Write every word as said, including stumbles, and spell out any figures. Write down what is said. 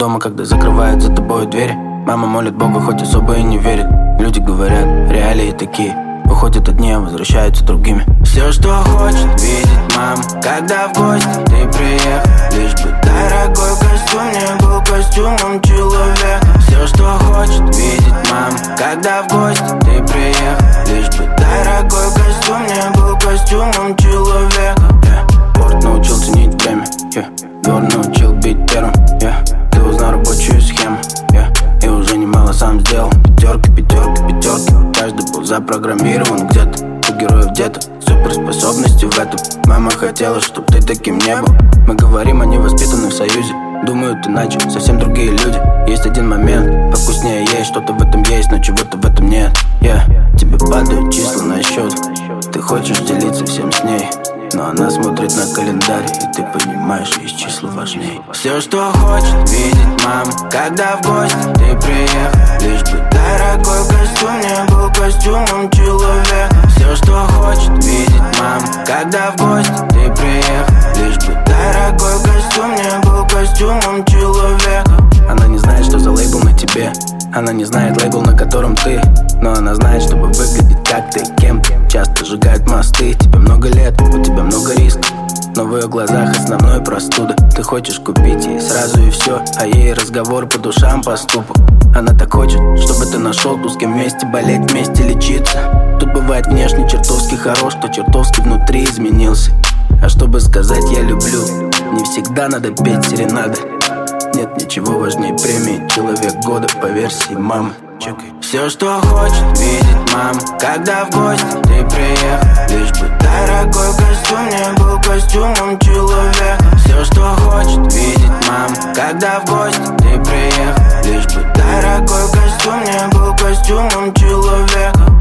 дома, когда закрывают за тобой двери. Мама молит Бога, хоть особо и не верит. Люди говорят, реалии такие. Уходят одни, а возвращаются другими. Все, что хочет видеть мама, когда в гости ты приехал. Лишь бы дорогой костюм не был костюмом человека. Все, что хочет видеть мама, когда в гости ты приехал. Лишь бы дорогой костюм не был костюмом человека. yeah. Порт научил ценить время, yeah. Двор научил бить первым, yeah. Ты узнал рабочую схему, yeah. И уже немало сам сделал. Пятерки, пятерки, пятерки. Каждый был запрограммирован где-то. У героев где-то суперспособности в этом. Мама хотела, чтоб ты таким не был. Мы говорим о невоспитанных в союзе. Думают иначе, совсем другие люди. Есть один момент, повкуснее есть. Что-то в этом есть, но чего-то в этом нет. yeah. Тебе падают числа на счет. Ты хочешь делиться всем с ней, но она смотрит на календарь, и ты понимаешь, есть числа важнее. Все, что хочет видеть мама, когда в гости ты приехал. Лишь бы дорогой костюм не был костюмом человека. Все, что хочет видеть мама, когда в гости ты приехал. Лишь бы дорогой костюм не был костюмом человека. Она не знает, что за лейбл на тебе. Она не знает лейбл, на котором ты. Но она знает, чтобы выглядеть как ты, кем ты. Часто сжигают мосты. Тебе много лет, у тебя много рисков, но в ее глазах основной простуда. Ты хочешь купить ей сразу и все, а ей разговор по душам поступок. Она так хочет, чтобы ты нашел ту, с кем вместе болеть, вместе лечиться. Тут бывает внешне чертовски хорош, кто чертовски внутри изменился. А чтобы сказать я люблю, не всегда надо петь серенады. Нет ничего важнее премии «Человек года» по версии мамы. Чекай. Все, что хочет видеть мама, когда в гости ты приехал. Лишь бы дорогой костюм не был костюмом человека. Все, что хочет видеть мама, когда в гости ты приехал. Лишь бы дорогой костюм не был костюмом человека.